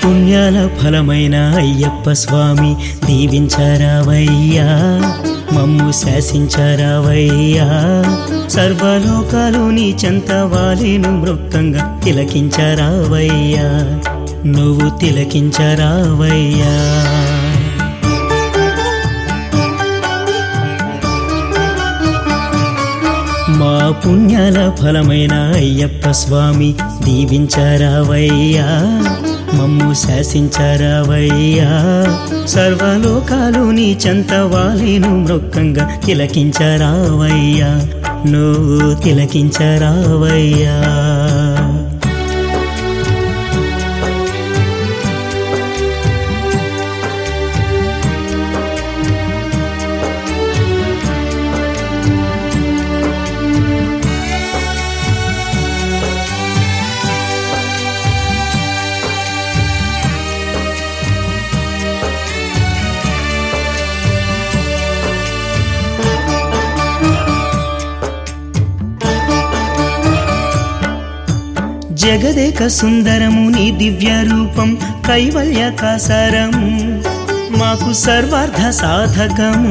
పుణ్యాల ఫలమైన అయ్యప్ప స్వామి దీవించరావయ్యా, మమ్ము శాసించరావయ్యా. సర్వలోకాలు నీ చెంత వాలేను మృక్కంగా తిలకించరావయ్యా, నువ్వు తిలకించరావయ్యా. మా పుణ్యాల ఫలమైన అయ్యప్ప స్వామి దీవించరావయ్యా, మమ్ము శాసించరావయ్యా. సర్వలోకాలు నీ చెంత వాలేను మృక్కంగా తిలకించరావయ్యా, నువ్వు తిలకించరావయ్యా. జగదేక సుందరము నీ దివ్య రూపం, కైవల్య కాసారము మాకు సర్వార్థ సాధకము.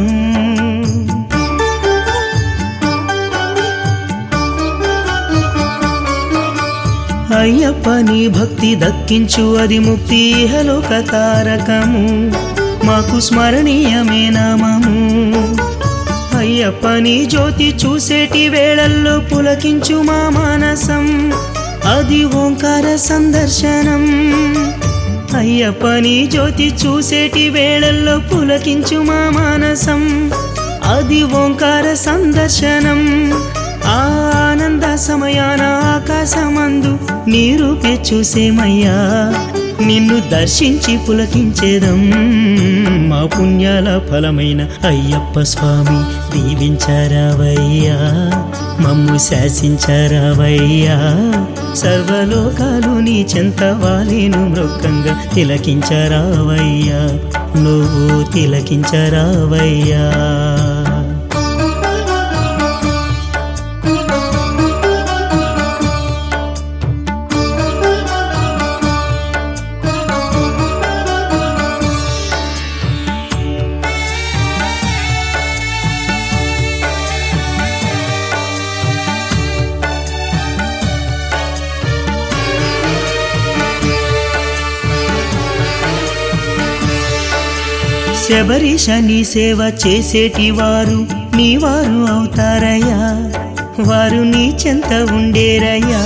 అయ్యప్ప నీ భక్తి దక్కించు అది ముక్తి ఇహలోక తారకము, మాకు స్మరణీయమే నామము. అయ్యప్ప నీ జ్యోతి చూసేటి వేళల్లో పులకించు మా మానసం, అది ఓంకార సందర్శనం. అయ్యప్ప నీ జ్యోతి చూసేటి వేళల్లో పులకించు మా మానసం, అది ఓంకార సందర్శనం. ఆనంద సమయాన ఆకాశమందు నీ రూపే చూసేమయ్యా, నిన్ను దర్శించి పులకించేదం. మా పుణ్యాల ఫలమైన అయ్యప్ప స్వామి దీవించరావయ్యా, మమ్ము శాసించరావయ్యా. సర్వలోకాలు నీ చెంత వాలేను మృక్కంగా తిలకించరావయ్యా, నువ్వు తిలకించరావయ్యా. శబరీష నీ సేవ చేసేటి వారు నీ వారు అవుతారయ్యా, వారు నీ చెంత ఉండేరయ్యా.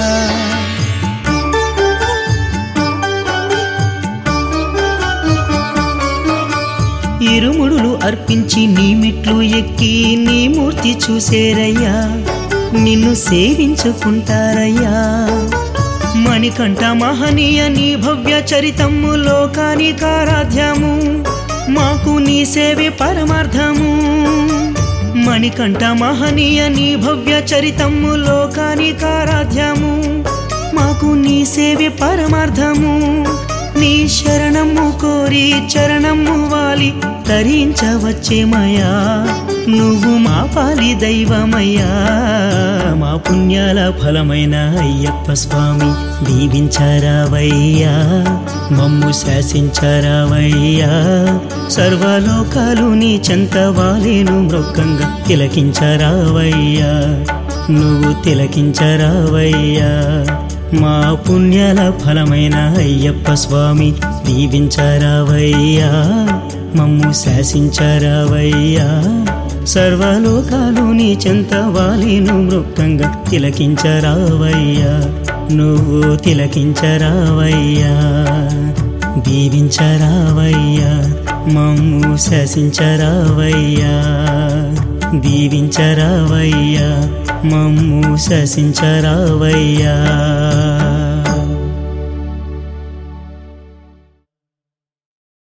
ఇరుముడులు అర్పించి నీ మెట్లు ఎక్కి నీ మూర్తి చూసేరయ్యా, నిన్ను సేవించుకుంటారయ్యా. మణికంఠ మహనీయ నీ భవ్య చరితము లోకానికారాధ్యము, మాకు నీ సేవే పరమార్థము. మణికంఠ మహనీయ నీ భవ్య చరితము లోకానికారాధ్యము, మాకు నీ సేవే పరమార్థము. నీ శరణము కోరి చరణము వాలి తరించవచ్చేమయ్యా, నువ్వు మా పాలి దైవమయ్యా. మా పుణ్యాల ఫలమైన అయ్యప్ప స్వామి దీవించరావయ్యా, మమ్ము శాసించరావయ్యా. సర్వలోకాలు నీ చెంత వాలేను మృక్కంగా తిలకించరావయ్యా, నువ్వు తిలకించరావయ్యా. మా పుణ్యాల ఫలమైన అయ్యప్ప స్వామి దీవించరావయ్యా, మమ్ము శాసించరావయ్యా. సర్వలోకాలు నీ చెంత వాలేను మృక్కంగా తిలకించరావయ్యా, నువ్వు తిలకించరావయ్యా. దీవించరావయ్యా, మమ్ము శాసించరావయ్యా. దీవించరావయ్యా, మమ్ము శాసించరావయ్యా.